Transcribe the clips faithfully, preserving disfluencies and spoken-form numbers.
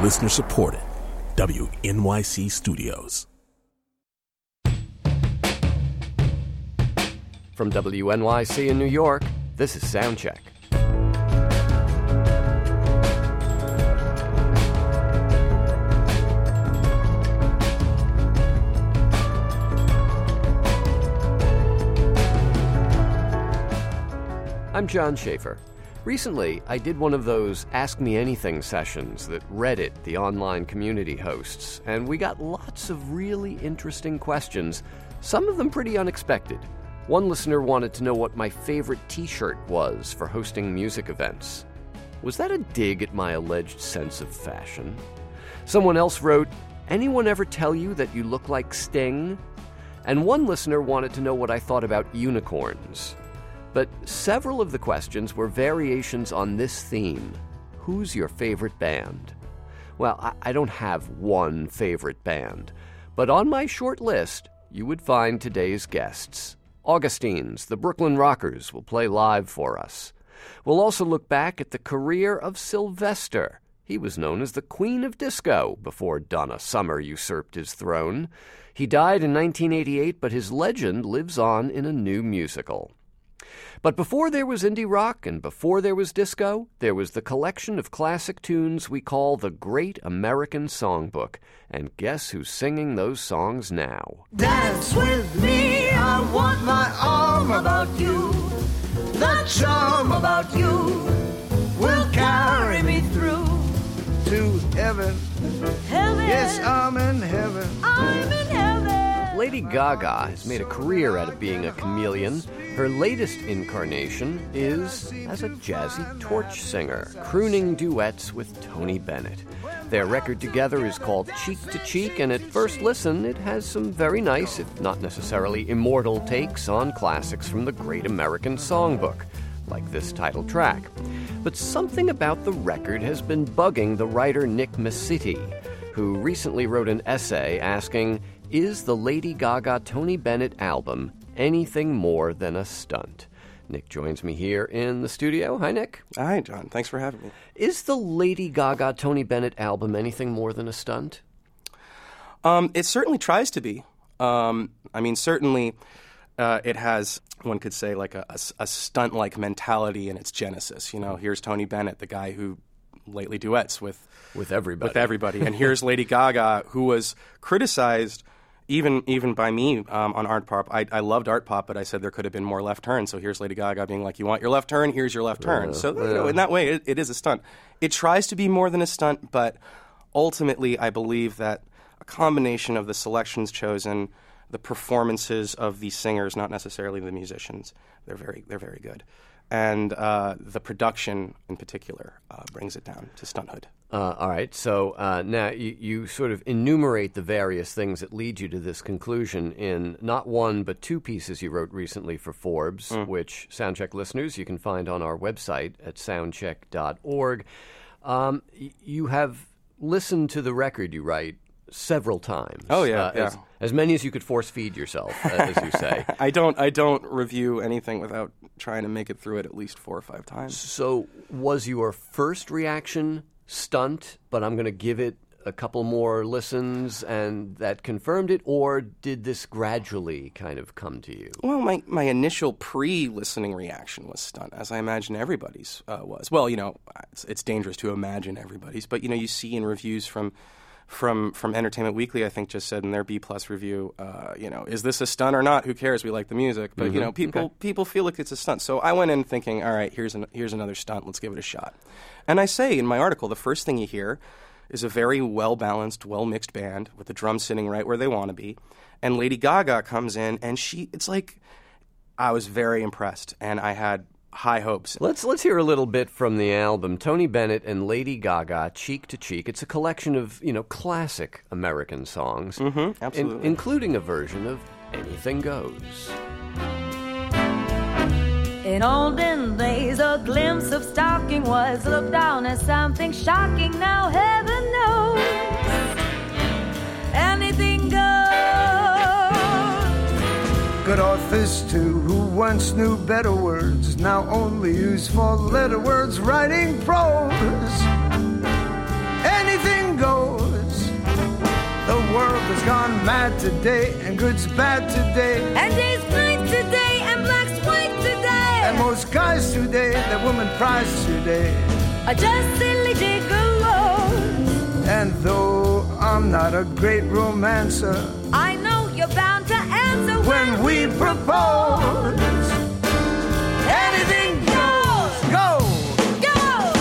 Listener supported. W N Y C Studios. From W N Y C in New York, this is Soundcheck. I'm John Schaefer. Recently, I did one of those Ask Me Anything sessions that Reddit, the online community, hosts, and we got lots of really interesting questions, some of them pretty unexpected. One listener wanted to know what my favorite t-shirt was for hosting music events. Was that a dig at my alleged sense of fashion? Someone else wrote, "Anyone ever tell you that you look like Sting?" And one listener wanted to know what I thought about unicorns. But several of the questions were variations on this theme. Who's your favorite band? Well, I, I don't have one favorite band, but on my short list, you would find today's guests. Augustine's, the Brooklyn Rockers, will play live for us. We'll also look back at the career of Sylvester. He was known as the Queen of Disco before Donna Summer usurped his throne. He died in nineteen eighty-eight, but his legend lives on in a new musical. But before there was indie rock and before there was disco, there was the collection of classic tunes we call the Great American Songbook. And guess who's singing those songs now? Dance with me, I want my arm about you. The charm about you will carry me through to heaven. Heaven. Yes, I'm in heaven. I'm in heaven. Lady Gaga has made a career out of being a chameleon. Her latest incarnation is as a jazzy torch singer, crooning duets with Tony Bennett. Their record together is called Cheek to Cheek, and at first listen, it has some very nice, if not necessarily immortal, takes on classics from the Great American Songbook, like this title track. But something about the record has been bugging the writer Nick Massiti, who recently wrote an essay asking, is the Lady Gaga Tony Bennett album anything more than a stunt? Nick joins me here in the studio. Hi, Nick. Hi, John. Thanks for having me. Is the Lady Gaga Tony Bennett album anything more than a stunt? Um, it certainly tries to be. Um, I mean, certainly uh, it has, one could say, like a, a, a stunt-like mentality in its genesis. You know, here's Tony Bennett, the guy who lately duets with with everybody. With everybody. And here's Lady Gaga, who was criticized Even even by me um, on Art Pop. I, I loved Art Pop, but I said there could have been more left turn. So here's Lady Gaga being like, you want your left turn? Here's your left turn. Uh, so uh, you know, in that way, it, it is a stunt. It tries to be more than a stunt, but ultimately I believe that a combination of the selections chosen, the performances of the singers, not necessarily the musicians, they're very they're very good. And uh, the production in particular uh, brings it down to stunthood. Uh, all right. So uh, now you, you sort of enumerate the various things that lead you to this conclusion in not one but two pieces you wrote recently for Forbes, mm. which Soundcheck listeners you can find on our website at soundcheck dot org. Um, y- you have listened to the record you write several times. Oh yeah, uh, yeah. As, as many as you could force feed yourself, uh, as you say. I don't. I don't review anything without trying to make it through it at least four or five times. So, was your first reaction stunt, but I'm going to give it a couple more listens and that confirmed it, or did this gradually kind of come to you? Well, my, my initial pre-listening reaction was stunt, as I imagine everybody's uh, was. Well, you know, it's, it's dangerous to imagine everybody's, but, you know, you see in reviews from from from Entertainment Weekly, I think, just said in their B-plus review, uh, you know, is this a stunt or not? Who cares? We like the music. But, mm-hmm. you know, people okay. people feel like it's a stunt. So I went in thinking, all right, here's an, here's another stunt. Let's give it a shot. And I say in my article, the first thing you hear is a very well-balanced, well-mixed band with the drums sitting right where they want to be. And Lady Gaga comes in, and she, it's like, I was very impressed, and I had high hopes. Let's let's hear a little bit from the album. Tony Bennett and Lady Gaga, Cheek to Cheek. It's a collection of, you know, classic American songs, mm-hmm, absolutely, in, including a version of Anything Goes. In olden days, a glimpse of stocking was looked down as something shocking. Now heaven knows, anything goes. Good authors, too, who once knew better words, now only use four-letter words writing prose. Anything world has gone mad today, and good's bad today, And day's night today, and black's white today. and most guys today, that woman prize today. Are just silly gigolos. And though I'm not a great romancer, I know you're bound to answer when we propose, anything goes, go! go.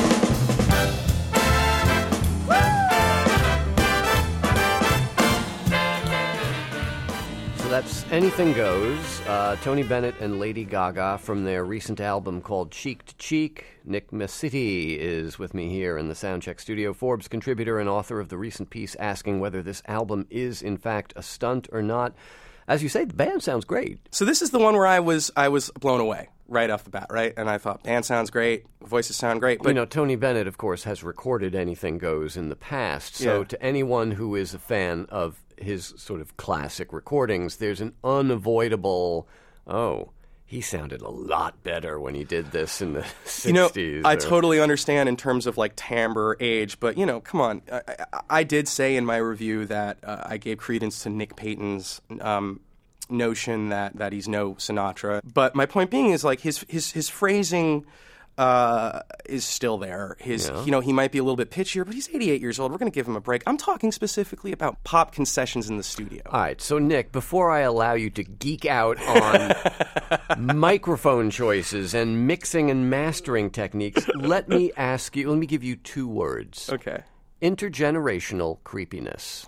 So that's Anything Goes, uh, Tony Bennett and Lady Gaga from their recent album called Cheek to Cheek. Nick Mesiti is with me here in the Soundcheck studio, Forbes contributor and author of the recent piece asking whether this album is in fact a stunt or not. As you say, the band sounds great. So this is the one where I was I was blown away right off the bat, right? And I thought, band sounds great, voices sound great. But you know, Tony Bennett, of course, has recorded Anything Goes in the past. So Yeah. to anyone who is a fan of his sort of classic recordings, there's an unavoidable, oh, he sounded a lot better when he did this in the sixties. You know, I or- totally understand in terms of like timbre, age, but you know, come on. I, I, I did say in my review that uh, I gave credence to Nick Payton's um, notion that, that he's no Sinatra. But my point being is like his his his phrasing uh, is still there. His Yeah. you know, he might be a little bit pitchier, but he's eighty-eight years old. We're going to give him a break. I'm talking specifically about pop concessions in the studio. All right, so Nick, before I allow you to geek out on microphone choices and mixing and mastering techniques, let me ask you, let me give you two words. Okay. Intergenerational creepiness.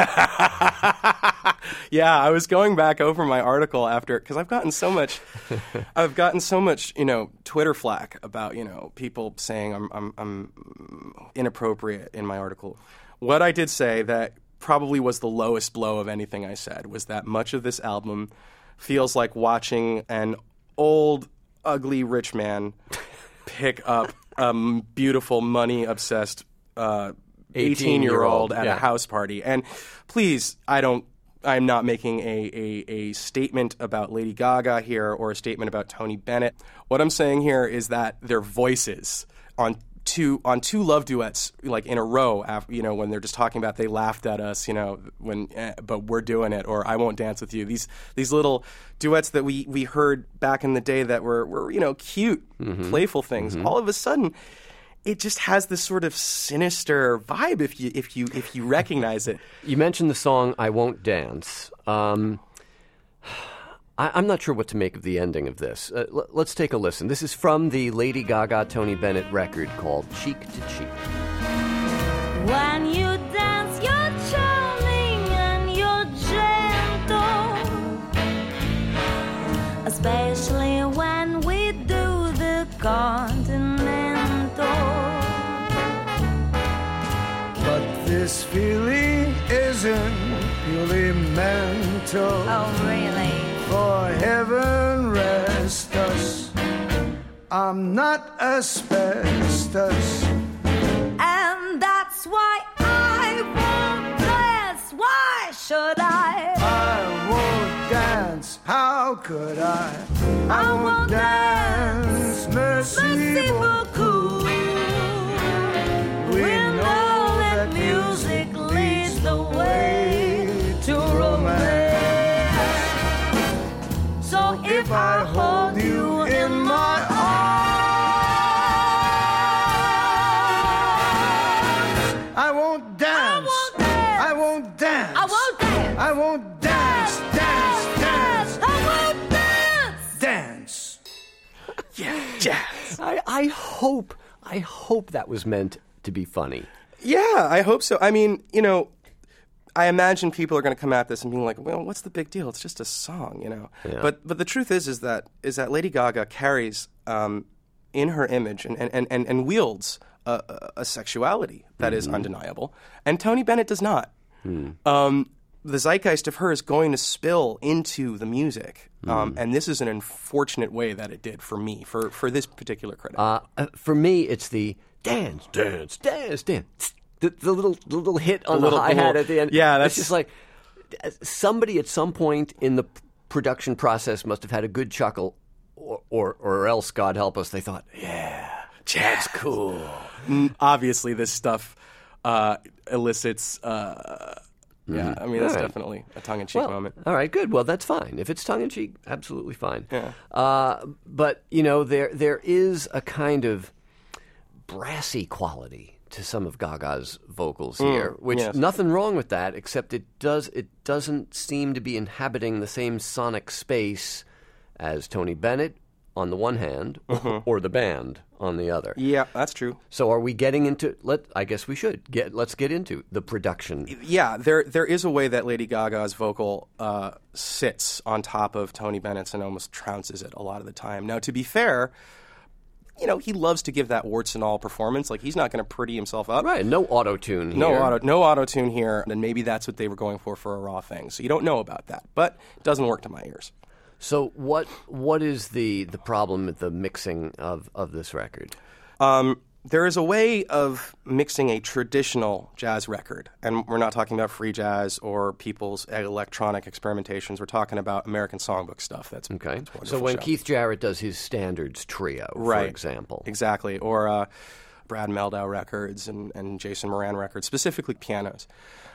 Yeah, I was going back over my article after because I've gotten so much, I've gotten so much, you know, Twitter flack about you know people saying I'm I'm, I'm inappropriate in my article. What I did say that probably was the lowest blow of anything I said was that much of this album feels like watching an old, ugly rich man pick up a beautiful, money obsessed. Uh, eighteen-year-old at yeah. a house party. And please, I don't, I'm not making a, a, a statement about Lady Gaga here or a statement about Tony Bennett. What I'm saying here is that their voices on two on two love duets, like in a row, after, you know, when they're just talking about they laughed at us, you know, when eh, but we're doing it, or I won't dance with you. These these little duets that we, we heard back in the day that were, were you know, cute, Mm-hmm. playful things. All of a sudden, it just has this sort of sinister vibe if you if you if you recognize it. You mentioned the song "I Won't Dance." Um, I, I'm not sure what to make of the ending of this. Uh, l- let's take a listen. This is from the Lady Gaga Tony Bennett record called "Cheek to Cheek." When you dance, you're charming and you're gentle, especially when we do the continental. But this feeling isn't purely mental. Oh, really? For heaven rest us, I'm not asbestos. And that's why I won't dance. Why should I? I won't dance, how could I? I, I won't won't dance, merci Merci beaucoup. beaucoup. We know that music leads the way to romance. So if I hold you in my arms, I won't dance, I won't dance. I won't dance, I won't dance. I won't dance, dance, dance, I won't dance. dance. Yeah, jazz. I, I hope, I hope that was meant to be funny. Yeah, I hope so. I mean, you know, I imagine people are going to come at this and being like, "Well, what's the big deal? It's just a song," you know. Yeah. But but the truth is is that is that Lady Gaga carries um, in her image and and, and, and wields a, a- a sexuality that is undeniable, and Tony Bennett does not. Um, the zeitgeist of her is going to spill into the music, um, and this is an unfortunate way that it did for me, for for this particular critic. Uh, uh, for me, it's the dance, dance, dance, dance. The, the little the little hit on the, little- the hi-hat little- at the end. yeah, It's that's- just like uh, somebody at some point in the p- production process must have had a good chuckle, or, or, or else, God help us, they thought, yeah, that's cool. N- Obviously, this stuff uh, elicits uh, Yeah, I mean, that's All right. definitely a tongue-in-cheek Well, moment. all right, good. Well, that's fine. If it's tongue-in-cheek, absolutely fine. Yeah. Uh, but, you know, there there is a kind of brassy quality to some of Gaga's vocals here, which yes. nothing wrong with that, except it does it doesn't seem to be inhabiting the same sonic space as Tony Bennett on the one hand, or the band on the other. Yeah, that's true. So are we getting into let I guess we should get let's get into the production. Yeah, there there is a way that Lady Gaga's vocal uh, sits on top of Tony Bennett's and almost trounces it a lot of the time. Now, to be fair, you know, he loves to give that warts and all performance. Like, he's not going to pretty himself up. Right, no auto-tune here. No auto, no auto-tune here, and maybe that's what they were going for for a raw thing. So you don't know about that, but it doesn't work to my ears. So what what is the, the problem with the mixing of, of this record? Um, there is a way of mixing a traditional jazz record, and we're not talking about free jazz or people's electronic experimentations. We're talking about American songbook stuff. That's Okay. that's wonderful So when stuff. Keith Jarrett does his standards trio, Right. for example. Exactly. Or uh, Brad Meldau records and, and Jason Moran records, specifically pianos.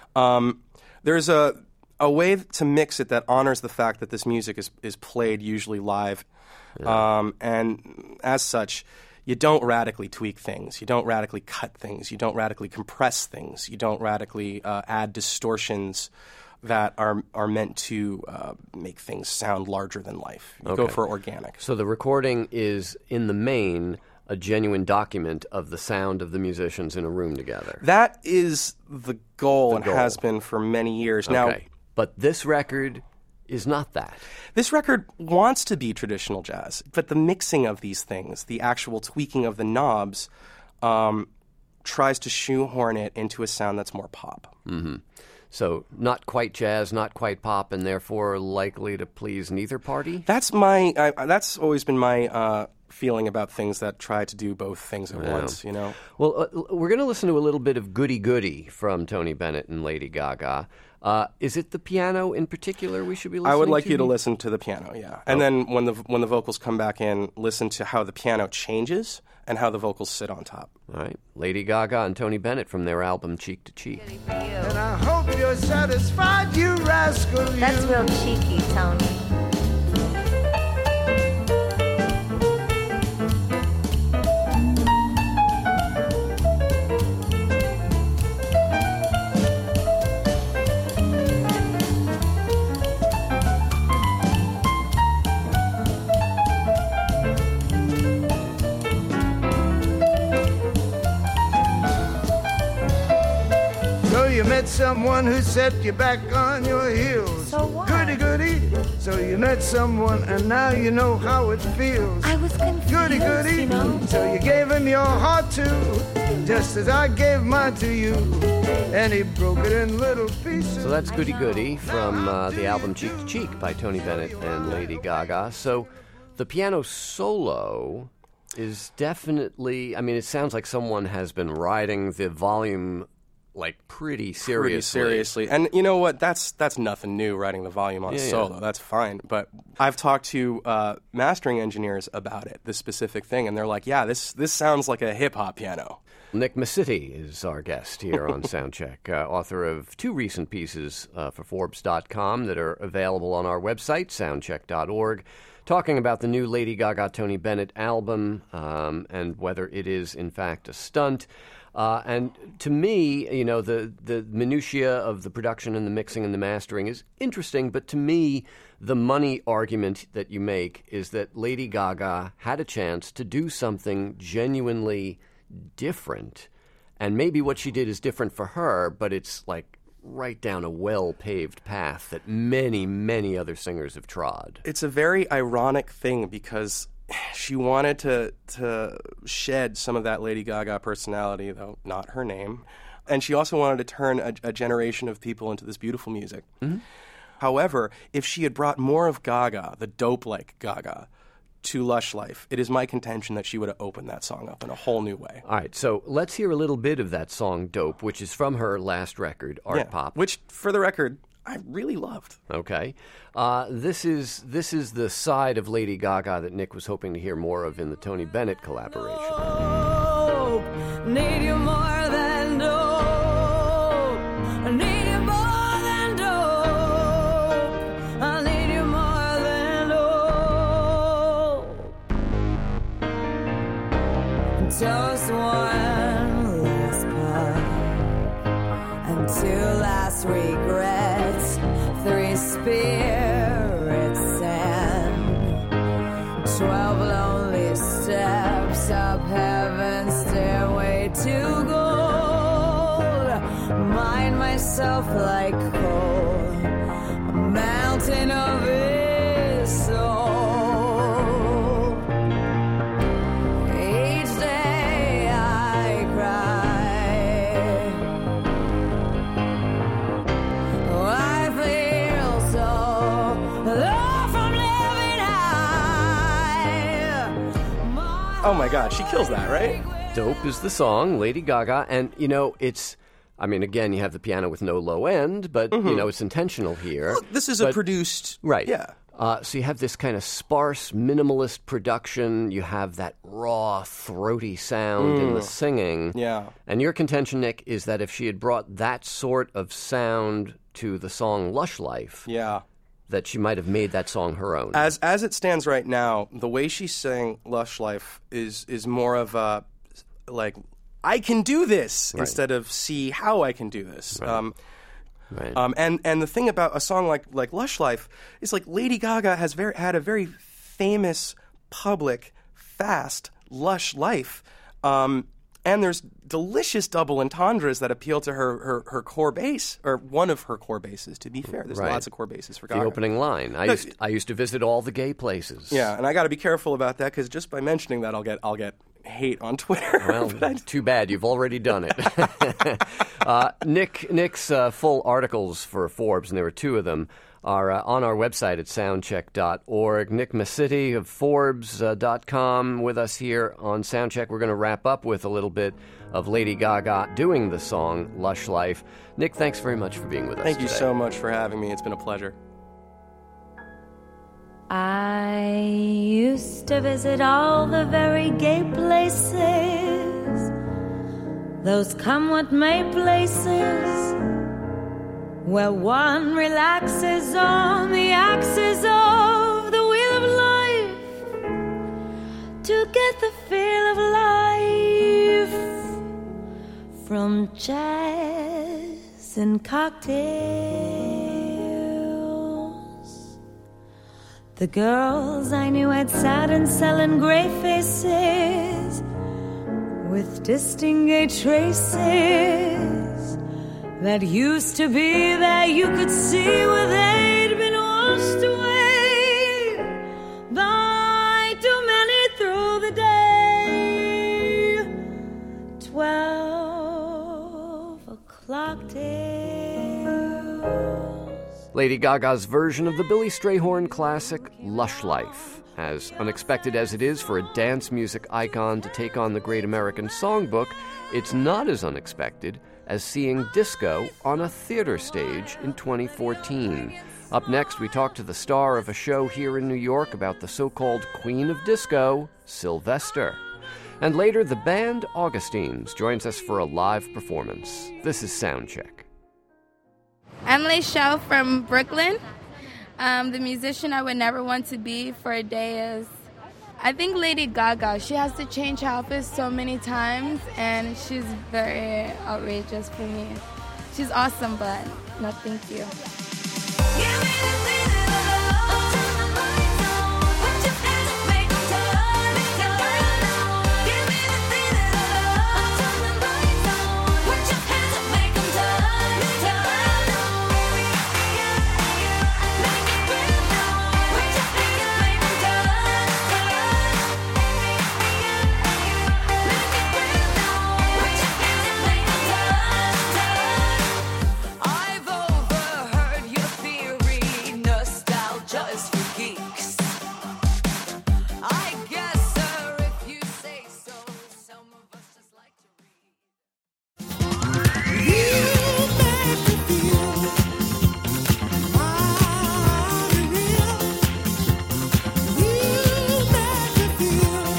Um, there's a a way to mix it that honors the fact that this music is, is played usually live. Yeah. Um, and as such, you don't radically tweak things. You don't radically cut things. You don't radically compress things. You don't radically uh, add distortions that are are meant to uh, make things sound larger than life. You go Okay. for organic. So the recording is, in the main, a genuine document of the sound of the musicians in a room together. That is the goal and goal. has been for many years. Now, Okay. But this record is not that. this record wants to be traditional jazz, but the mixing of these things, the actual tweaking of the knobs, um, tries to shoehorn it into a sound that's more pop. Mm-hmm. So not quite jazz, not quite pop, and therefore likely to please neither party? That's my. I, that's always been my uh, feeling about things that try to do both things at once. You know. Well, uh, we're going to listen to a little bit of Goody Goody from Tony Bennett and Lady Gaga. Uh, is it the piano in particular we should be listening to? I would like you to listen to the piano, yeah. And then when the when the vocals come back in, listen to how the piano changes and how the vocals sit on top. All right. Lady Gaga and Tony Bennett from their album Cheek to Cheek. And I hope you're satisfied, you rascal, you. That's real cheeky, Tony. So you met someone who set you back on your heels. So what? Goody, goody. So you met someone and now you know how it feels. I was confused, Goody, goody. you know. So you gave him your heart too, just as I gave mine to you. And he broke it in little pieces. So that's Goody Goody from uh, the album Cheek to Cheek by Tony Bennett and Lady Gaga. So the piano solo is definitely, I mean, it sounds like someone has been riding the volume like pretty seriously. Pretty seriously. And you know what? That's that's nothing new, writing the volume on Yeah, yeah. solo. That's fine. But I've talked to uh, mastering engineers about it, this specific thing, and they're like, yeah, this, this sounds like a hip-hop piano. Nick Massiti is our guest here on Soundcheck, uh, author of two recent pieces uh, for Forbes dot com that are available on our website, soundcheck dot org, talking about the new Lady Gaga Tony Bennett album um, and whether it is, in fact, a stunt. Uh, and to me, you know, the, the minutiae of the production and the mixing and the mastering is interesting, but to me, the money argument that you make is that Lady Gaga had a chance to do something genuinely different, and maybe what she did is different for her, but it's like right down a well-paved path that many, many other singers have trod. It's a very ironic thing because she wanted to to shed some of that Lady Gaga personality, though not her name. And she also wanted to turn a, a generation of people into this beautiful music. Mm-hmm. However, if she had brought more of Gaga, the dope-like Gaga, to Lush Life, it is my contention that she would have opened that song up in a whole new way. All right, so let's hear a little bit of that song, Dope, which is from her last record, Art Yeah, Pop. which, for the record, I really loved. Okay. Uh, this is this is the side of Lady Gaga that Nick was hoping to hear more of in the Tony Bennett collaboration. Dope, need you more than dope. Need you more toast one last puff, and two last regrets, three spirits and twelve lonely steps up heaven's stairway to gold. Mind myself like coal, a mountain of his soul. Each day I cry, oh, I feel so low from living high. Oh my God, she kills that, right? Dope is the song, Lady Gaga, and, you know, it's, I mean, again, you have the piano with no low end, but, mm-hmm. you know, it's intentional here. Well, this is but, a produced... Right. Yeah. Uh, so you have this kind of sparse, minimalist production. You have that raw, throaty sound mm. in the singing. Yeah. And your contention, Nick, is that if she had brought that sort of sound to the song Lush Life... Yeah. that she might have made that song her own. As as it stands right now, the way she sang Lush Life is is more of a, like, I can do this, right. instead of see how I can do this. Right. Um, right. um, and, and the thing about a song like, like Lush Life is, like, Lady Gaga has very had a very famous, public, fast, lush life. Um, and there's delicious double entendres that appeal to her, her, her core base, or one of her core bases, to be fair. There's right. lots of core bases for Gaga. The opening line. I, No, used, I used to visit all the gay places. Yeah, and I got to be careful about that, because just by mentioning that, I'll get I'll get hate on Twitter. Well, I, too bad. You've already done it. uh, Nick Nick's uh, full articles for Forbes, and there were two of them, are uh, on our website at soundcheck dot org. Nick Massiti of Forbes dot com with us here on Soundcheck. We're going to wrap up with a little bit of Lady Gaga doing the song Lush Life. Nick, thanks very much for being with us Thank you today. so much for having me. It's been a pleasure. I used to visit all the very gay places, those come what may places, where one relaxes on the axis of the wheel of life to get the feel of life from jazz and cocktails. The girls I knew had sat and selling gray faces with distinguished traces that used to be there, you could see where they'd been washed away by too many through the day. Twelve o'clock tales. Lady Gaga's version of the Billy Strayhorn classic Lush Life. As unexpected as it is for a dance music icon to take on the Great American Songbook, it's not as unexpected as seeing disco on a theater stage in twenty fourteen. Up next, we talk to the star of a show here in New York about the so-called Queen of Disco, Sylvester. And later, the band Augustines joins us for a live performance. This is Soundcheck. Emily Shell from Brooklyn. Um, the musician I would never want to be for a day is, I think, Lady Gaga. She has to change her outfit so many times, and she's very outrageous for me. She's awesome, but no thank you. Give me the feeling of love. Turn the lights on. Put your hands up, make them turn, turn. Give me the feeling of love. Turn the lights on. Put your hands up, make them turn, turn. Make it real now. Put your hands up, make them turn, turn. Make it real now. Put your hands up, make them turn, turn. I've overheard your theory, nostalgia is for geeks. I guess, sir, if you say so, some of us just like to read. You make me feel mighty real. You make me feel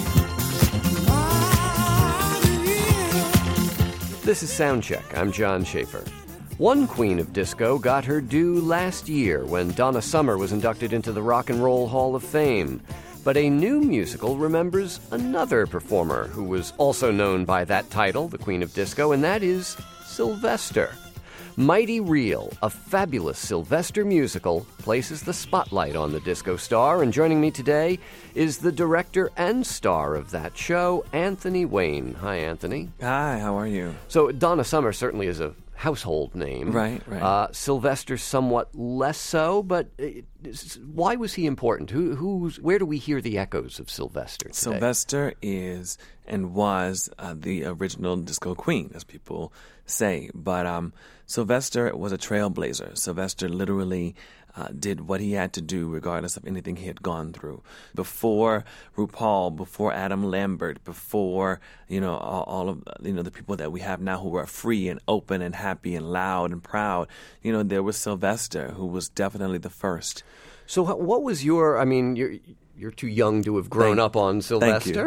mighty real. This is Soundcheck. I'm John Schaefer. One queen of disco got her due last year when Donna Summer was inducted into the Rock and Roll Hall of Fame. But a new musical remembers another performer who was also known by that title, the Queen of Disco, and that is Sylvester. Mighty Real, a fabulous Sylvester musical, places the spotlight on the disco star, and joining me today is the director and star of that show, Anthony Wayne. Hi, Anthony. Hi, how are you? So Donna Summer certainly is a household name. Right, right. Uh, Sylvester somewhat less so, but it, why was he important? Who, who's, where do we hear the echoes of Sylvester today? Sylvester is and was uh, the original disco queen, as people say. But um, Sylvester was a trailblazer. Sylvester literally uh, did what he had to do regardless of anything he had gone through. Before RuPaul, before Adam Lambert, before, you know, all, all of, you know, the people that we have now who are free and open and happy and loud and proud, you know, there was Sylvester, who was definitely the first. So how, what was your, I mean, you're, you're too young to have grown Thank- up on Sylvester.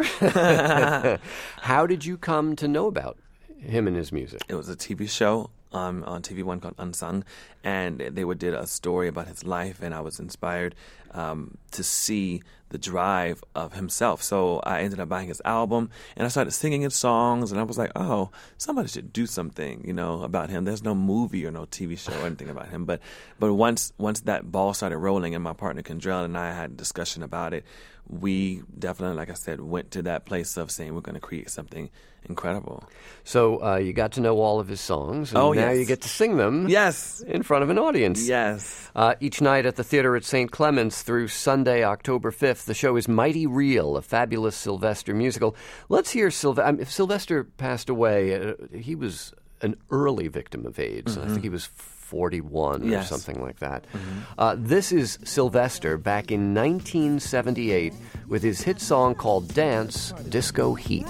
How did you come to know about him and his music? It was a T V show um, on T V One called Unsung, and they would did a story about his life, and I was inspired um, to see the drive of himself. So I ended up buying his album, and I started singing his songs, and I was like, oh, somebody should do something, you know, about him. There's no movie or no T V show or anything about him. But but once once that ball started rolling, and my partner Kendrell and I had a discussion about it, we definitely, like I said, went to that place of saying we're going to create something incredible. So uh, you got to know all of his songs, and Oh, now yes. you get to sing them Yes. in front of an audience. Yes. Uh, each night at the theater at Saint Clement's through Sunday, October fifth, the show is Mighty Real, a fabulous Sylvester musical. Let's hear Sylvester. I mean, if Sylvester passed away, uh, he was an early victim of AIDS. I think he was forty-one Yes. or something like that. Uh, this is Sylvester back in nineteen seventy-eight with his hit song called Dance, Disco Heat.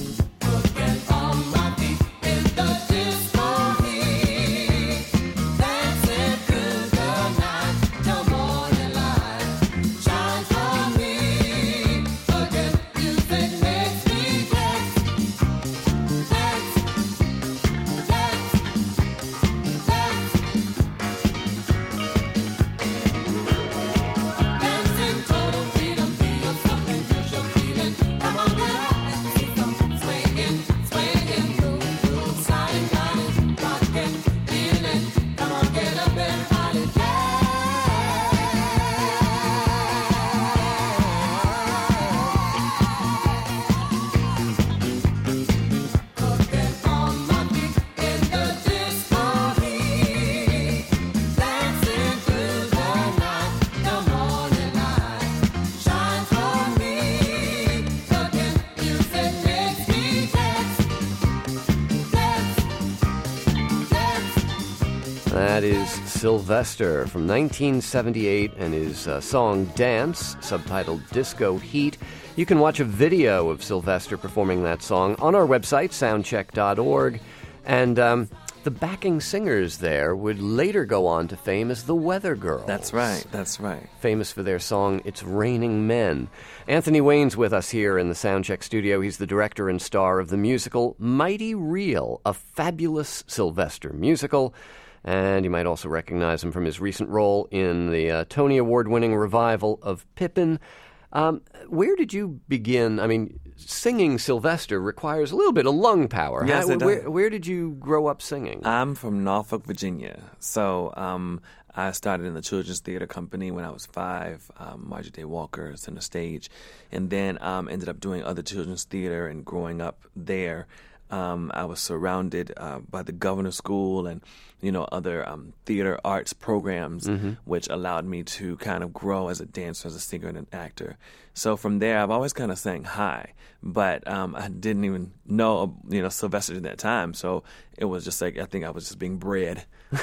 That is Sylvester from nineteen seventy-eight and his uh, song Dance, subtitled Disco Heat. You can watch a video of Sylvester performing that song on our website, soundcheck dot org. And um, the backing singers there would later go on to fame as the Weather Girls. That's right. That's right. Famous for their song It's Raining Men. Anthony Wayne's with us here in the Soundcheck studio. He's the director and star of the musical Mighty Real, a fabulous Sylvester musical. And you might also recognize him from his recent role in the uh, Tony Award-winning revival of Pippin. Um, where did you begin? I mean, singing Sylvester requires a little bit of lung power. Yes, How, it where, does. where did you grow up singing? I'm from Norfolk, Virginia. So um, I started in the Children's Theater Company when I was five, um, Marjorie Day Walker, Center Stage, and then um, ended up doing other children's theater and growing up there. Um, I was surrounded uh, by the Governor School and, you know, other um, theater arts programs, Mm-hmm. which allowed me to kind of grow as a dancer, as a singer, and an actor. So from there, I've always kind of sang high, but um, I didn't even know, you know, Sylvester at that time. So it was just like, I think I was just being bred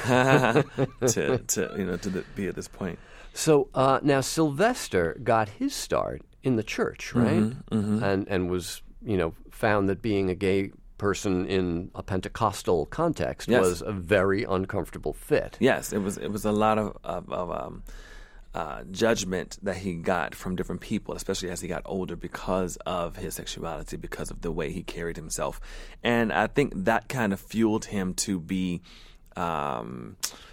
to, to, you know, to the, be at this point. So uh, now Sylvester got his start in the church, right? Mm-hmm, And and was, you know, found that being a gay person in a Pentecostal context Yes. was a very uncomfortable fit. Yes, it was. It was a lot of of, of um, uh, judgment that he got from different people, especially as he got older, because of his sexuality, because of the way he carried himself, and I think that kind of fueled him to be. Um,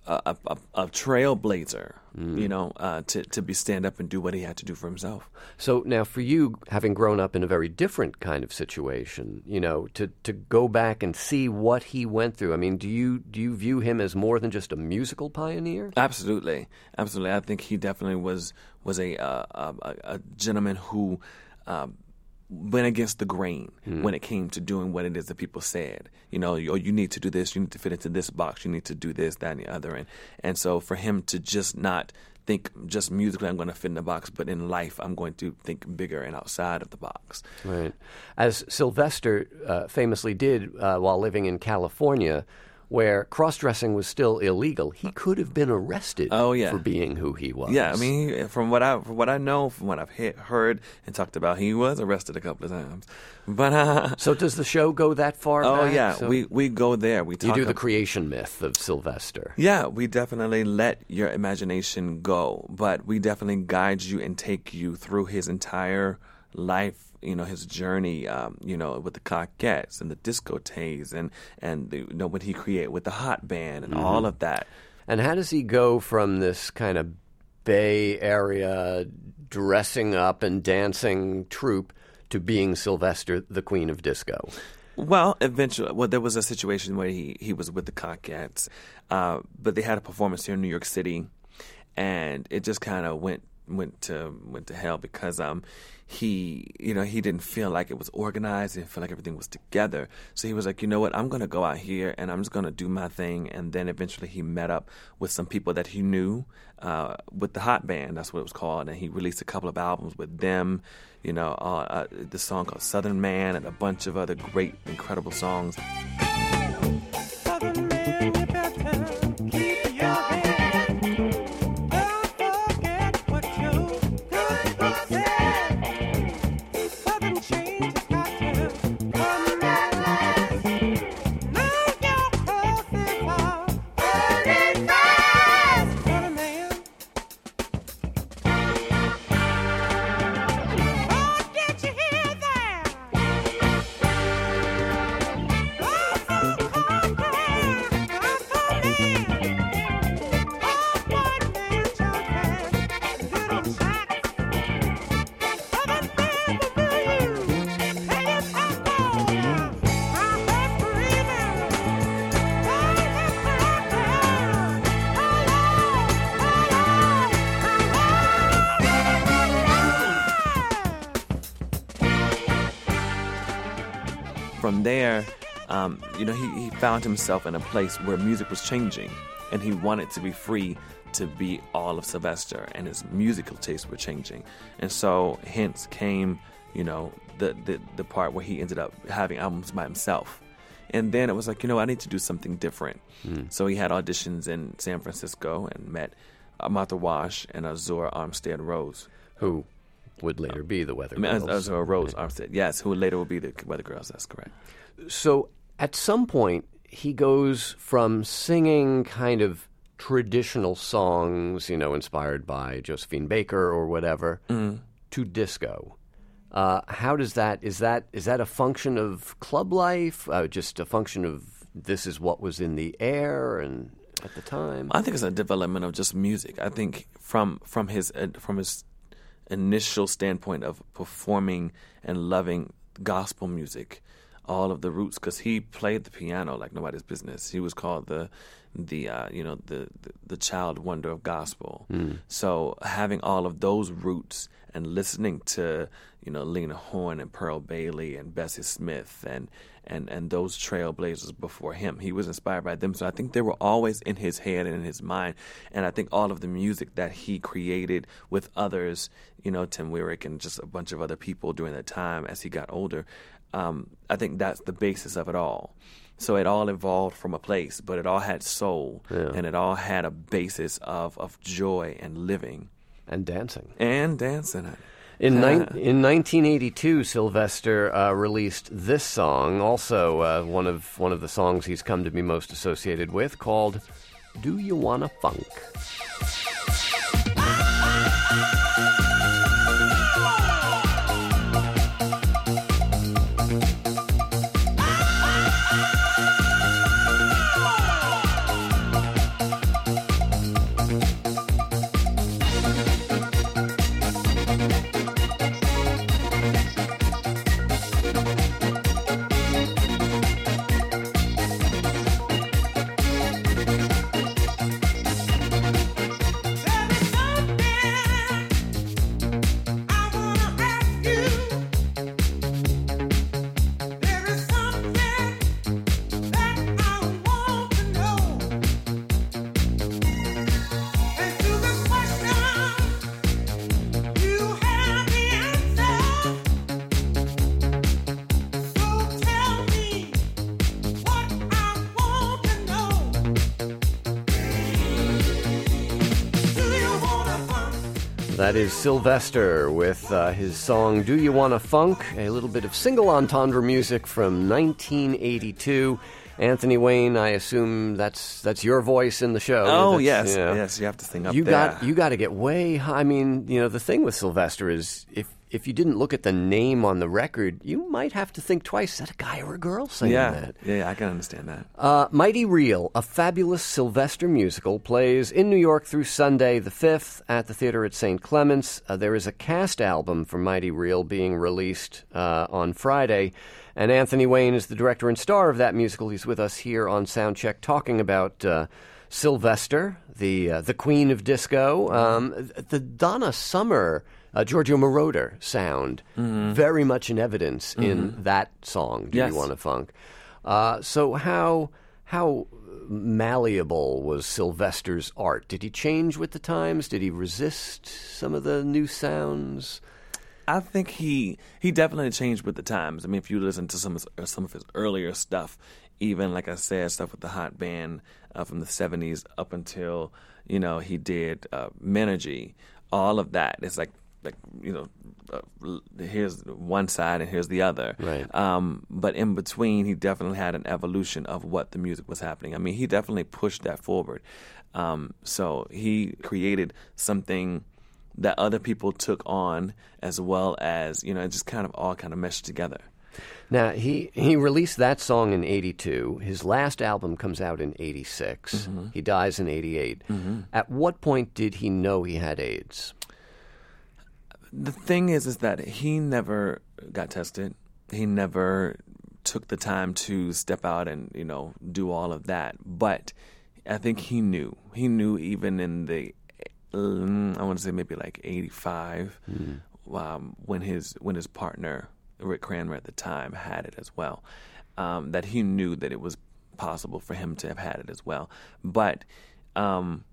a, a, a, a trailblazer, mm. you know, uh, to, to be stand up and do what he had to do for himself. So now for you, having grown up in a very different kind of situation, you know, to, to go back and see what he went through, I mean, do you do you view him as more than just a musical pioneer? Absolutely. Absolutely. I think he definitely was, was a, uh, a, a gentleman who uh, went against the grain mm. when it came to doing what it is that people said. You know, you, you need to do this, you need to fit into this box, you need to do this, that, and the other. And, and so for him to just not think just musically I'm going to fit in the box, but in life I'm going to think bigger and outside of the box. Right. As Sylvester uh, famously did uh, while living in California, where cross-dressing was still illegal, he could have been arrested oh, yeah. for being who he was. Yeah, I mean, he, from what I from what I know, from what I've he- heard and talked about, he was arrested a couple of times. But uh, so does the show go that far oh, back? yeah, So we we go there. We talk you do the ab- creation myth of Sylvester. Yeah, we definitely let your imagination go, but we definitely guide you and take you through his entire life. You know, his journey, um, you know, with the Cockettes and the discotheques and, and the, you know, what he created with the hot band and mm-hmm. all of that. And how does he go from this kind of Bay Area dressing up and dancing troupe to being Sylvester, the Queen of Disco? Well, eventually, well, there was a situation where he, he was with the Cockettes, uh, but they had a performance here in New York City, and it just kind of went went to went to hell because um he you know he didn't feel like it was organized. He didn't feel like everything was together. So he was like, you know what, I'm gonna go out here and I'm just gonna do my thing. And then eventually he met up with some people that he knew uh, with the Hot Band. That's what it was called. And he released a couple of albums with them. You know, uh, uh, the song called Southern Man and a bunch of other great, incredible songs. Southern Man, you better keep your head. From there, um, you know, he, he found himself in a place where music was changing, and he wanted to be free to be all of Sylvester, and his musical tastes were changing. And so hence came, you know, the, the, the part where he ended up having albums by himself. And then it was like, you know, I need to do something different. Mm. So he had auditions in San Francisco and met uh, Martha Wash and Azura Armstead Rose. Who would later be the Weather I mean, Girls. Azura Rose Armstead, yes, who later will be the Weather Girls, that's correct. So at some point, he goes from singing kind of traditional songs, you know, inspired by Josephine Baker or whatever, mm. to disco. Uh, how does that, is that, is that a function of club life, uh, just a function of this is what was in the air and at the time? I think it's a development of just music. I think from from his uh, from his initial standpoint of performing and loving gospel music, all of the roots, because he played the piano like nobody's business. He was called the the uh, you know the, the the child wonder of gospel. Mm. So having all of those roots and listening to, you know, Lena Horne and Pearl Bailey and Bessie Smith and and and those trailblazers before him, he was inspired by them. So I think they were always in his head and in his mind. And I think all of the music that he created with others, you know, Tim Wyrick and just a bunch of other people during that time as he got older, um, I think that's the basis of it all. So it all evolved from a place, but it all had soul, yeah. and it all had a basis of, of joy and living. And dancing. And dancing. In, ni- in nineteen eighty-two, Sylvester uh, released this song, also uh, one of one of the songs he's come to be most associated with, called Do You Wanna Funk? That is Sylvester with uh, his song Do You Wanna Funk, a little bit of single entendre music from nineteen eighty-two. Anthony Wayne, I assume that's that's your voice in the show. Oh, That's, yes. you know, Yes, you have to sing up you there. got you got to get way high. I mean, you know, the thing with Sylvester is if if you didn't look at the name on the record, you might have to think twice. Is that a guy or a girl singing yeah. that? yeah, yeah, I can understand that. Uh, Mighty Real, a fabulous Sylvester musical, plays in New York through Sunday the fifth at the theater at Saint Clements. Uh, there is a cast album for Mighty Real being released uh, on Friday, and Anthony Wayne is the director and star of that musical. He's with us here on Soundcheck talking about uh, Sylvester, the uh, the Queen of Disco, um, the Donna Summer, uh, Giorgio Moroder sound, very much in evidence in that song, Do Yes. You Wanna Funk? Uh, so how how malleable was Sylvester's art? Did he change with the times? Did he resist some of the new sounds? I think he he definitely changed with the times. I mean, if you listen to some of his, some of his earlier stuff, even like I said, stuff with the hot band uh, from the seventies up until you know he did uh, Menergy, all of that. It's like like you know, uh, here's one side and here's the other. Right. Um, but in between, he definitely had an evolution of what the music was happening. I mean, he definitely pushed that forward. Um, so he created something that other people took on, as well as, you know, it just kind of all kind of meshed together. Now, he, he released that song in eighty-two. His last album comes out in eighty-six. He dies in eighty-eight. At what point did he know he had AIDS? The thing is, is that he never got tested. He never took the time to step out and, you know, do all of that. But I think he knew. He knew even in the Um, I want to say maybe like eighty-five, um, when his when his partner Rick Cranmer at the time had it as well, um, that he knew that it was possible for him to have had it as well. But, um,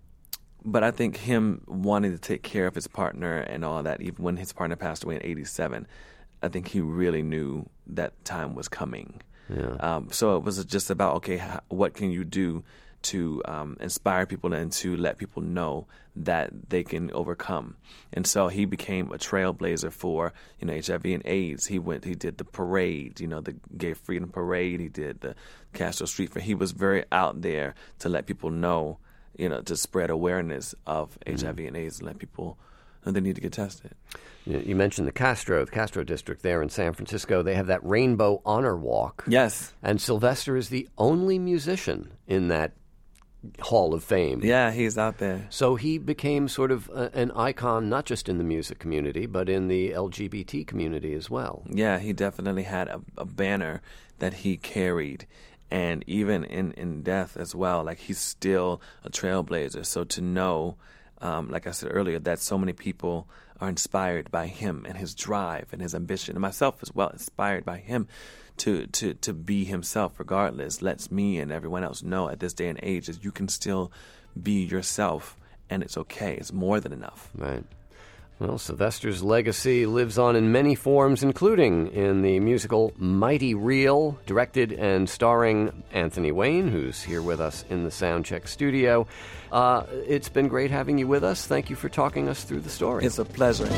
but I think him wanting to take care of his partner and all that, even when his partner passed away in eighty-seven, I think he really knew that time was coming. Yeah. Um, so it was just about, okay, how, what can you do to um, inspire people and to let people know that they can overcome. And so he became a trailblazer for, you know, H I V and AIDS. He went, he did the parade, you know, the Gay Freedom Parade. He did the Castro Street Fair. He was very out there to let people know, you know, to spread awareness of H I V and AIDS and let people know they need to get tested. You you mentioned the Castro, the Castro district there in San Francisco. They have that Rainbow Honor Walk. Yes. And Sylvester is the only musician in that Hall of Fame. Yeah, he's out there. So he became sort of a, an icon, not just in the music community, but in the L G B T community as well. Yeah, he definitely had a, a banner that he carried. And even in, in death as well, like he's still a trailblazer. So to know, um, like I said earlier, that so many people are inspired by him and his drive and his ambition, and myself as well, inspired by him to, to, to be himself regardless, lets me and everyone else know at this day and age that you can still be yourself and it's okay. It's more than enough. Right. Well, Sylvester's legacy lives on in many forms, including in the musical Mighty Real, directed and starring Anthony Wayne, who's here with us in the Soundcheck studio. Uh, it's been great having you with us. Thank you for talking us through the story. It's a pleasure.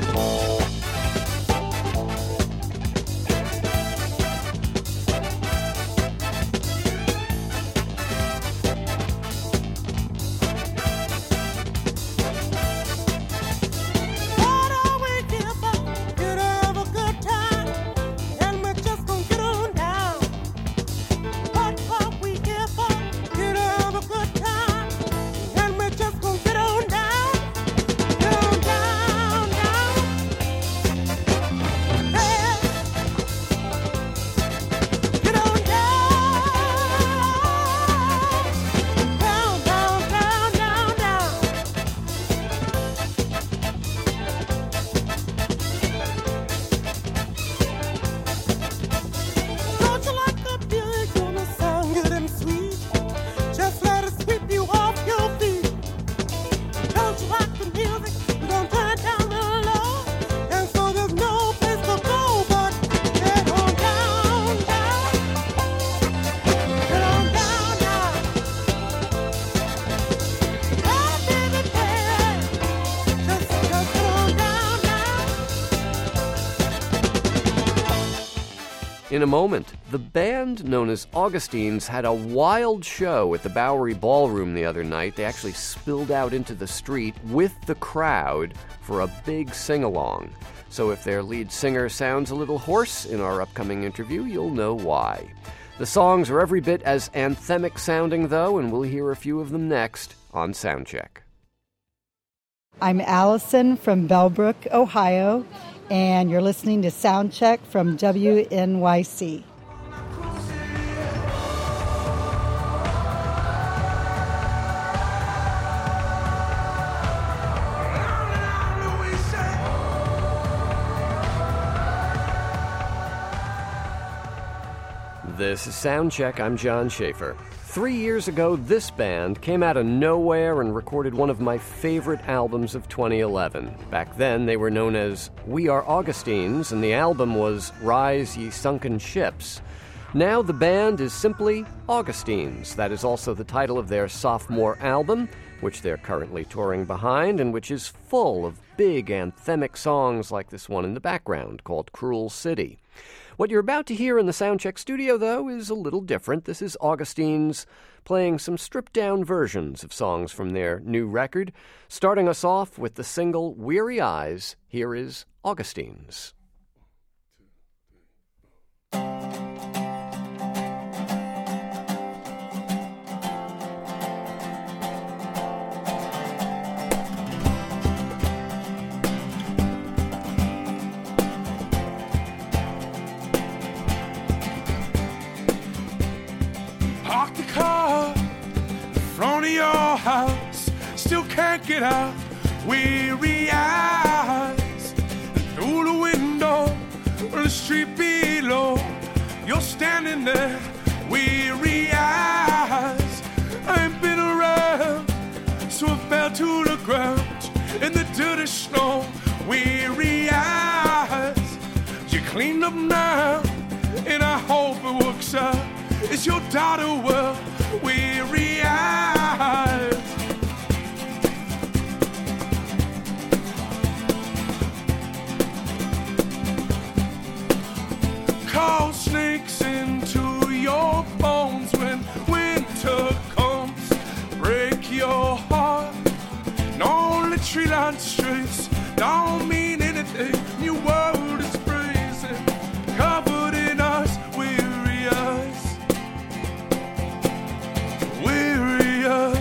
What are we here for? Get have a good time, and we're just gonna get on down. What are we here for? Get have a good time, and we're just gonna get on down, get on down, down. in a moment. The band known as Augustines had a wild show at the Bowery Ballroom the other night. They actually spilled out into the street with the crowd for a big sing-along. So if their lead singer sounds a little hoarse in our upcoming interview, you'll know why. The songs are every bit as anthemic sounding, though, and we'll hear a few of them next on Soundcheck. I'm Allison from Bellbrook, Ohio, and you're listening to Soundcheck from W N Y C. This is Soundcheck. I'm John Schaefer. Three years ago, this band came out of nowhere and recorded one of my favorite albums of twenty eleven. Back then, they were known as We Are Augustines, and the album was Rise Ye Sunken Ships. Now the band is simply Augustines. That is also the title of their sophomore album, which they're currently touring behind, and which is full of big anthemic songs like this one in the background called Cruel City. What you're about to hear in the Soundcheck studio, though, is a little different. This is Augustines playing some stripped-down versions of songs from their new record. Starting us off with the single Weary Eyes, here is Augustines. Your house, still can't get out, weary eyes. Through the window, on the street below, you're standing there, weary eyes. I ain't been around, so I fell to the ground in the dirty snow, weary eyes. You cleaned up now, and I hope it works out. It's your daughter, well, weary eyes. Cold snakes into your bones when winter comes. Break your heart. And only tree-lined streets don't mean anything. Your world is freezing, covered in ice, weary eyes. Weary eyes.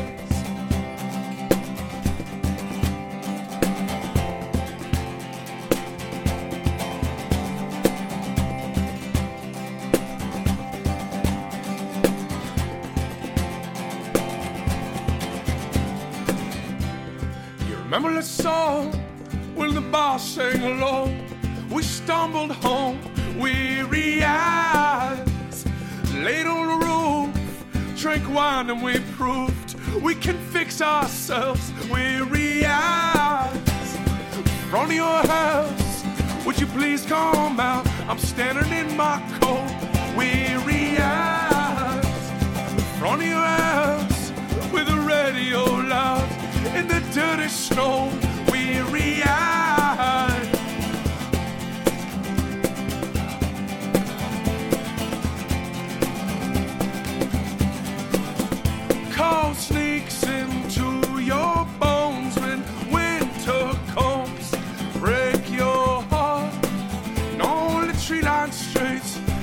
Remember the song when the boss sang along? We stumbled home, weary eyes. Laid on the roof, drank wine and we proved we can fix ourselves, weary eyes. Front of your house, would you please come out? I'm standing in my coat, weary eyes. Front of your house, with the radio loud. In the dirty snow, weary eyes. Cold sneaks into your bones when winter comes. Break your heart. And only tree-lined streets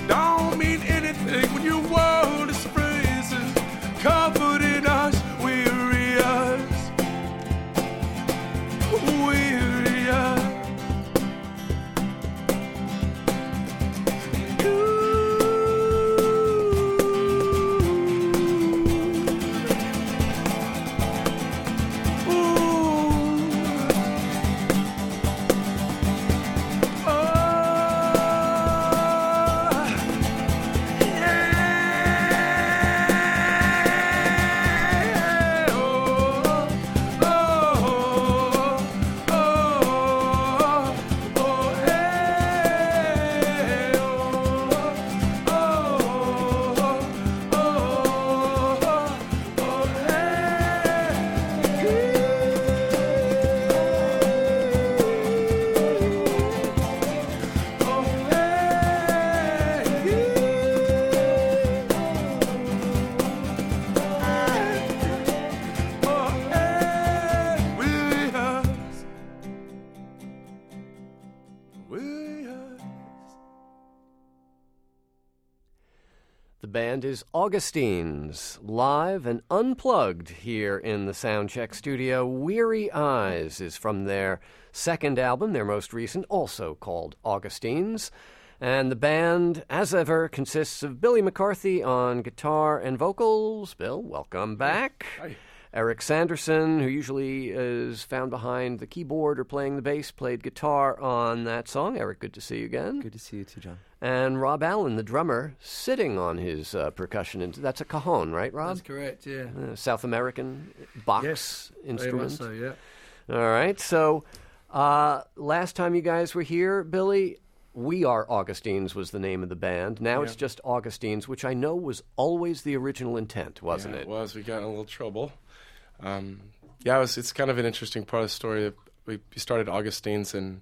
The band is Augustines, live and unplugged here in the Soundcheck studio. Weary Eyes is from their second album, their most recent, also called Augustines. And the band, as ever, consists of Billy McCarthy on guitar and vocals. Bill, welcome back. Hi. Eric Sanderson, who usually is found behind the keyboard or playing the bass, played guitar on that song. Eric, good to see you again. Good to see you too, John. And Rob Allen, the drummer, sitting on his uh, percussion. In- that's a cajon, right, Rob? That's correct, yeah. Uh, South American box Yes, instrument. very much so, yeah. All right. So uh, last time you guys were here, Billy, We Are Augustines was the name of the band. Now Yeah. it's just Augustines, which I know was always the original intent, wasn't yeah, it? It was. We got in a little trouble. Um, yeah, it was, it's kind of an interesting part of the story. We, we started Augustines, and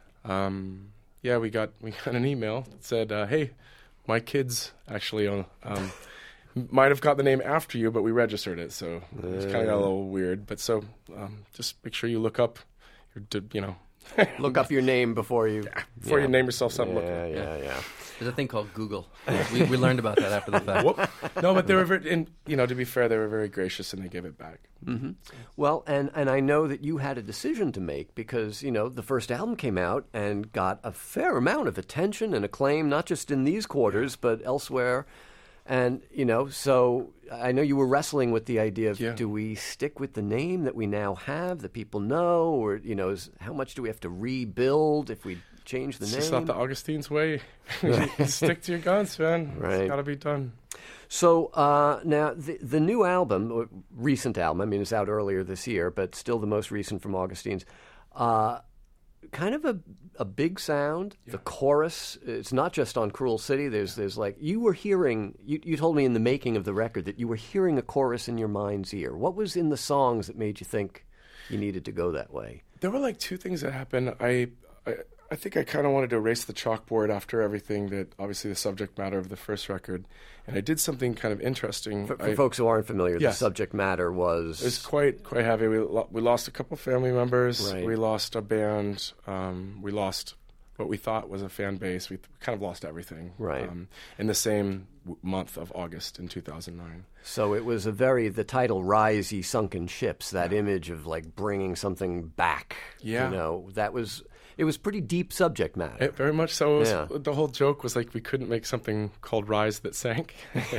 um, yeah, we got we got an email that said, uh, "Hey, my kids actually uh, um, might have got the name after you, but we registered it, so it's kind of got a little weird." But so um, just make sure you look up your, d- you know. Look up your name before you Yeah, before yeah. you name yourself something. Yeah, look it up. yeah, yeah, yeah. There's a thing called Google. we, we learned about that after the fact. Whoop. No, but they were very, and you know, to be fair, they were very gracious and they gave it back. Mm-hmm. Well, and, and I know that you had a decision to make because, you know, the first album came out and got a fair amount of attention and acclaim, not just in these quarters, but elsewhere. And, you know, so I know you were wrestling with the idea of Yeah. do we stick with the name that we now have that people know, or, you know, is, how much do we have to rebuild if we change the It's name? just not the Augustine's way. You stick to your guns, man. Right. It's got to be done. So uh, now the the new album, or recent album, I mean, it's out earlier this year, but still the most recent from Augustine's. Uh, kind of a a big sound. The chorus, it's not just on Cruel City. There's there's like you were hearing. You you told me in the making of the record that you were hearing a chorus in your mind's ear. What was in the songs that made you think you needed to go that way? There were like two things that happened. I I, I think I kind of wanted to erase the chalkboard after everything that obviously the subject matter of the first record, and I did something kind of interesting. For, for I, folks who aren't familiar, Yes. the subject matter was It was quite quite heavy. We lo- we lost a couple family members. Right. We lost a band. Um, we lost what we thought was a fan base. We th- kind of lost everything. Right. Um, in the same w- month of August in two thousand nine. So it was a very, the title, Rise Ye Sunken Ships, that image of like bringing something back. Yeah. You know, that was, it was pretty deep subject matter. It, very much so. It was, Yeah. The whole joke was like we couldn't make something called Rise that sank.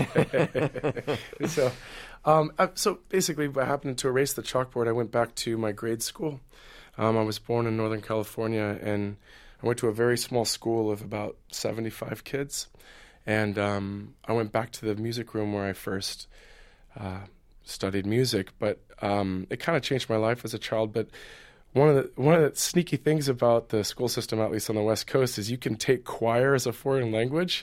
so, um, uh, so basically, what happened to erase the chalkboard? I went back to my grade school. Um, I was born in Northern California, and I went to a very small school of about seventy-five kids. And um, I went back to the music room where I first uh, studied music. But um, it kind of changed my life as a child. But one of the one of the sneaky things about the school system, at least on the West Coast, is you can take choir as a foreign language.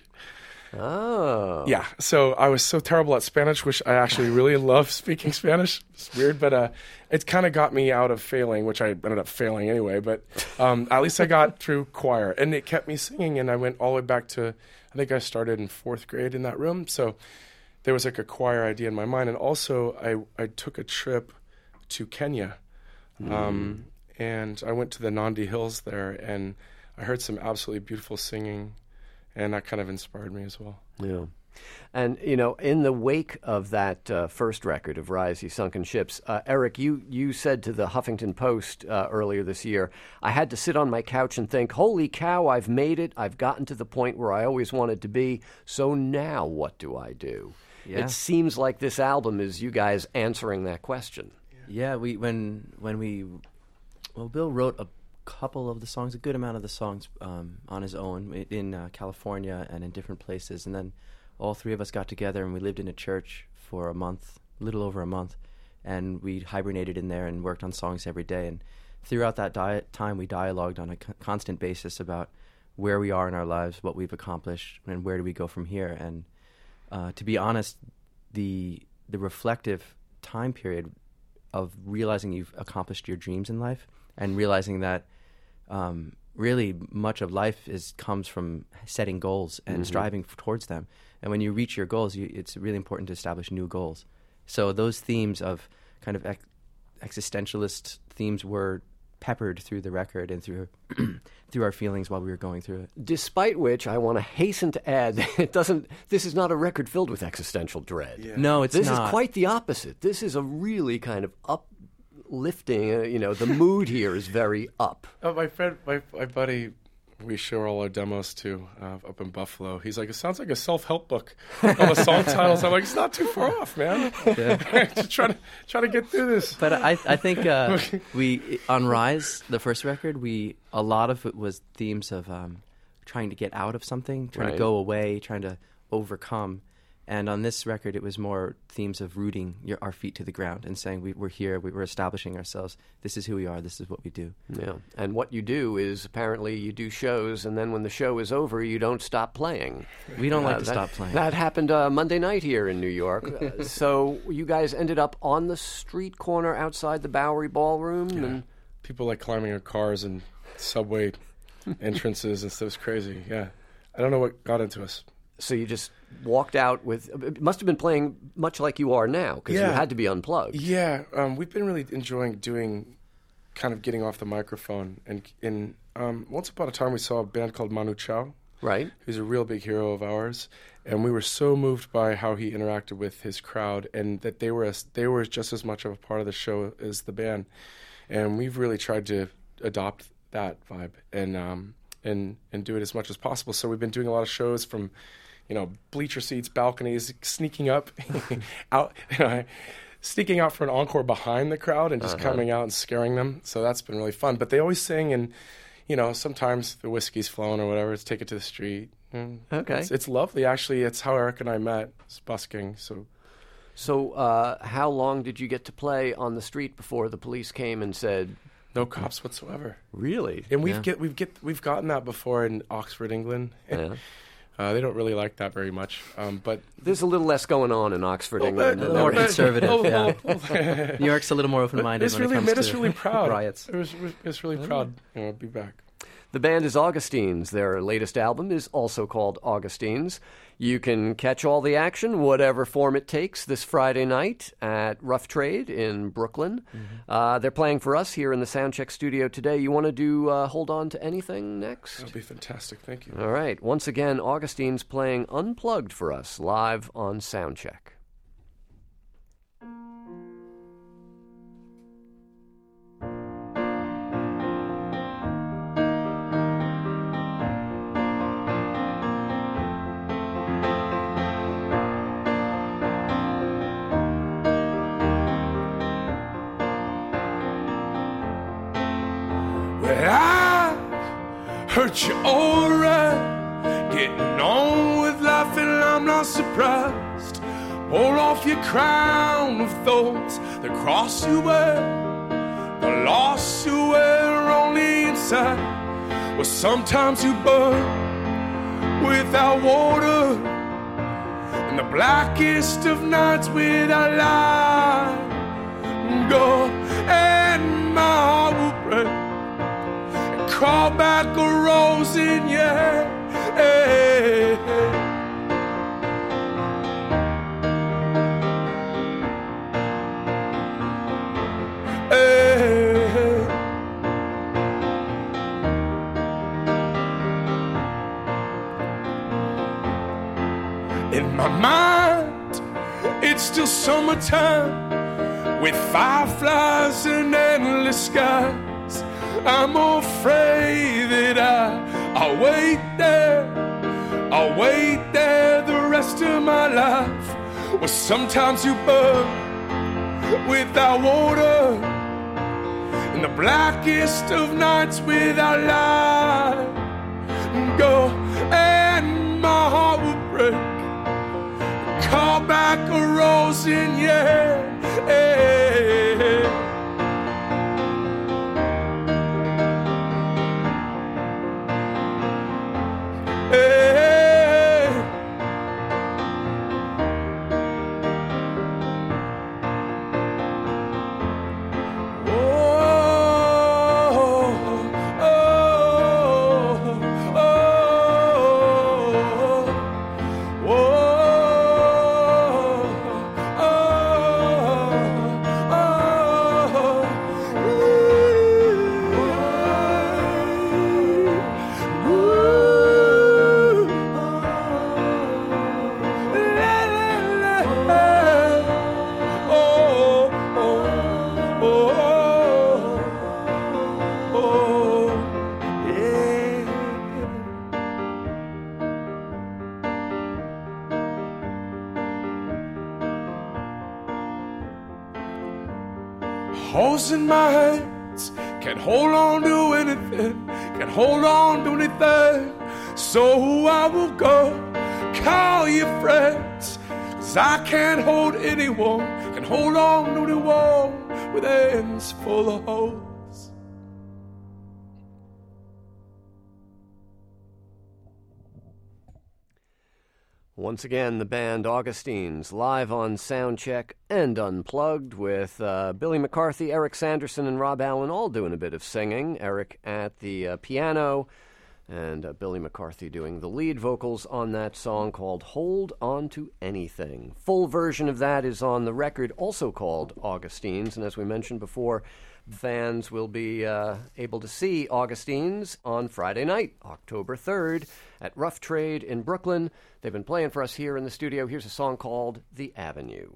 Oh. Yeah. So I was so terrible at Spanish, which I actually really love speaking Spanish. It's weird, but uh, it kind of got me out of failing, which I ended up failing anyway. But um, at least I got through choir, and it kept me singing. And I went all the way back to, I think I started in fourth grade in that room. So there was like a choir idea in my mind. And also I, I took a trip to Kenya. Um, and I went to the Nandi Hills there, and I heard some absolutely beautiful singing. And that kind of inspired me as well. Yeah. And, you know, in the wake of that uh, first record of Rise Ye Sunken Ships, uh, Eric, you, you said to the Huffington Post uh, earlier this year, I had to sit on my couch and think, holy cow, I've made it. I've gotten to the point where I always wanted to be. So now what do I do? Yeah. It seems like this album is you guys answering that question. Yeah, we when when we well, Bill wrote a couple of the songs, a good amount of the songs um, on his own i- in uh, California and in different places, and then all three of us got together and we lived in a church for a month, a little over a month, and we hibernated in there and worked on songs every day. And throughout that di- time, we dialogued on a co- constant basis about where we are in our lives, what we've accomplished, and where do we go from here. And uh, to be honest, the the reflective time period of realizing you've accomplished your dreams in life and realizing that um, really much of life is comes from setting goals and Mhm. striving f- towards them. And when you reach your goals, you, it's really important to establish new goals. So those themes of kind of ex- existentialist themes were peppered through the record and through through our feelings while we were going through it. Despite which, I want to hasten to add, it doesn't. This is not a record filled with existential dread. Yeah. No, it's this not. This is quite the opposite. This is a really kind of uplifting. Uh, you know, the mood here is very up. Oh, my friend, my my buddy, we show all our demos to uh, up in Buffalo. He's like, it sounds like a self-help book. All the song titles. I'm like, it's not too far off, man. Yeah. Just try to try to get through this. But I, I think uh, we on Rise, the first record, we a lot of it was themes of um, trying to get out of something, trying Right. to go away, trying to overcome. And on this record, it was more themes of rooting your, our feet to the ground and saying we, we're here, we, we're establishing ourselves. This is who we are. This is what we do. Yeah, and what you do is apparently you do shows, and then when the show is over, you don't stop playing. We don't like Uh, to that- stop playing. That happened uh, Monday night here in New York. Uh, so you guys ended up on the street corner outside the Bowery Ballroom, and People like climbing in cars and subway entrances and stuff. It was crazy. Yeah, I don't know what got into us. so you just walked out with. It must have been playing much like you are now, because you Yeah. had to be unplugged. Yeah, um, we've been really enjoying doing, kind of getting off the microphone. And in um, once upon a time, we saw a band called Manu Chao, Right. who's a real big hero of ours, and we were so moved by how he interacted with his crowd, and that they were as, they were just as much of a part of the show as the band. And we've really tried to adopt that vibe and um, and and do it as much as possible. So we've been doing a lot of shows from, you know, bleacher seats, balconies, sneaking up, out, you know, sneaking out for an encore behind the crowd and just Uh-huh. coming out and scaring them. So that's been really fun. But they always sing, and you know, sometimes the whiskey's flowing or whatever. It's take it to the street. Mm. Okay. It's, it's lovely, actually. It's how Eric and I met. It's busking. So So uh, how long did you get to play on the street before the police came and said, no cops whatsoever. really? And we've Yeah. get we've get we've gotten that before in Oxford, England. Yeah. Uh, they don't really like that very much. Um, but There's a little less going on in Oxford, Oh, England. but- than little more there is- conservative, Oh, yeah. oh, oh. New York's a little more open-minded It's when really it comes made us to really proud. riots. It was it's really proud. You know, to be back. The band is Augustines. Their latest album is also called Augustines. You can catch all the action, whatever form it takes, this Friday night at Rough Trade in Brooklyn. Uh, they're playing for us here in the Soundcheck studio today. You want to do uh, Hold On to Anything next? That'll be fantastic. Thank you. All right. Once again, Augustine's playing Unplugged for us live on Soundcheck. Well, I hurt you alright, getting on with life, and I'm not surprised. Pull off your crown of thorns, the cross you wear, the loss you wear only inside. Well, sometimes you burn without water, in the blackest of nights without light. Go, and my heart will break, and crawl back a rose in your hand. In my mind, it's still summertime, with fireflies and endless skies. I'm afraid that I, I'll wait there, I'll wait there the rest of my life. Well, sometimes you burn without water, in the blackest of nights without light. Go, and my heart will break, call back a rose in your hand. Oh, Horse in my hands, can't hold on to anything, can't hold on to anything. So I will go call your friends, 'cause I can't hold anyone, can hold on to anyone with hands full of holes. Once again, the band Augustines, live on Soundcheck and Unplugged, with uh, Billy McCarthy, Eric Sanderson, and Rob Allen all doing a bit of singing. Eric at the uh, piano, and uh, Billy McCarthy doing the lead vocals on that song called Hold On to Anything. Full version of that is on the record, also called Augustines, and as we mentioned before, fans will be uh, able to see Augustines on Friday night, October third, at Rough Trade in Brooklyn. They've been playing for us here in the studio. Here's a song called The Avenue.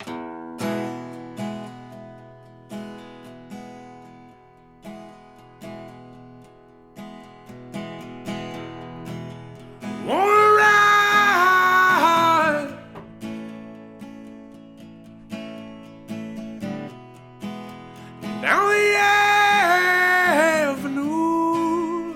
Wanna ride down the avenue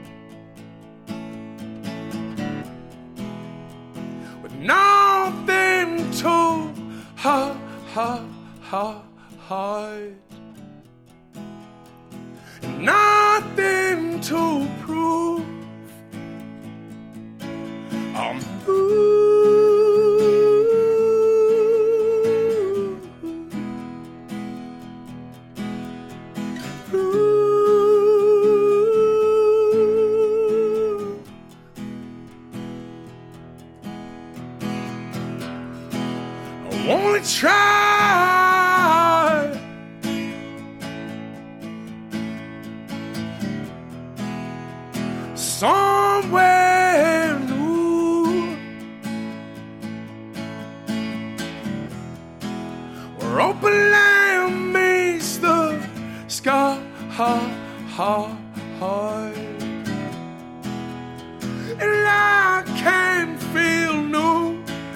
with nothing to ha ha ha hide, nothing to prove. I'm through, through. I wanna try somewhere new, where open land meets the sky, ha, ha, high, and I can feel new.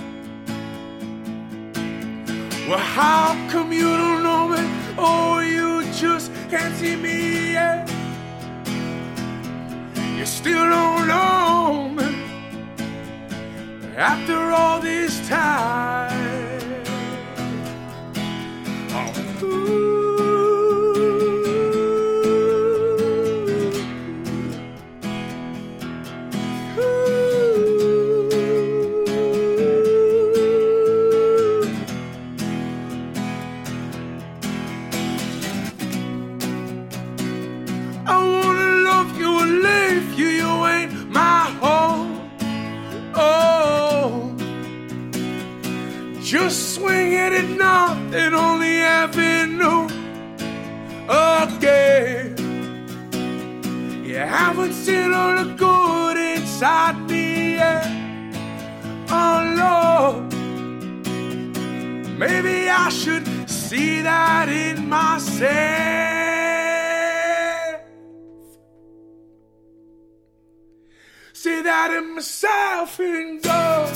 Well, how come you don't know me? Oh, you just can't see me yet. You still don't know me after all this time. Oh, ooh. Just swing it at nothing on the avenue again. You haven't seen all the good inside me yet. Oh Lord, maybe I should see that in myself. See that in myself and go.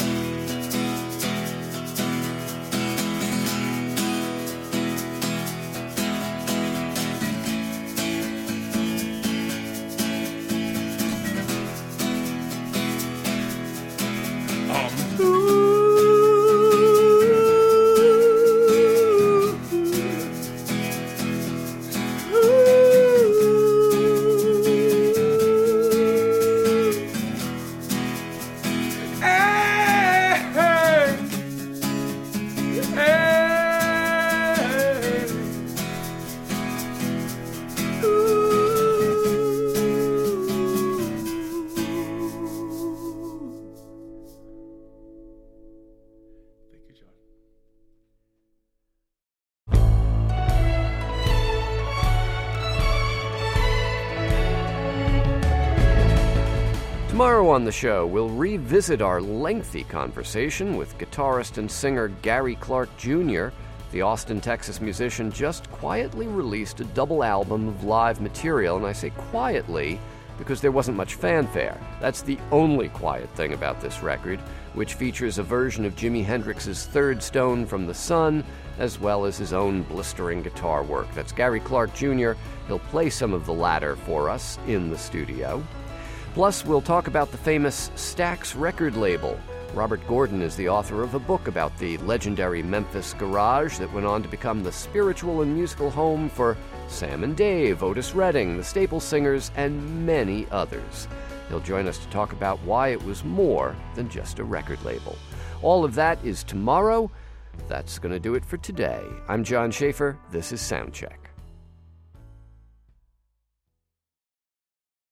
Tomorrow on the show, we'll revisit our lengthy conversation with guitarist and singer Gary Clark Junior The Austin, Texas musician just quietly released a double album of live material, and I say quietly because there wasn't much fanfare. That's the only quiet thing about this record, which features a version of Jimi Hendrix's Third Stone from the Sun, as well as his own blistering guitar work. That's Gary Clark Junior He'll play some of the latter for us in the studio. Plus, we'll talk about the famous Stax record label. Robert Gordon is the author of a book about the legendary Memphis garage that went on to become the spiritual and musical home for Sam and Dave, Otis Redding, the Staple Singers, and many others. He'll join us to talk about why it was more than just a record label. All of that is tomorrow. That's going to do it for today. I'm John Schaefer. This is Soundcheck.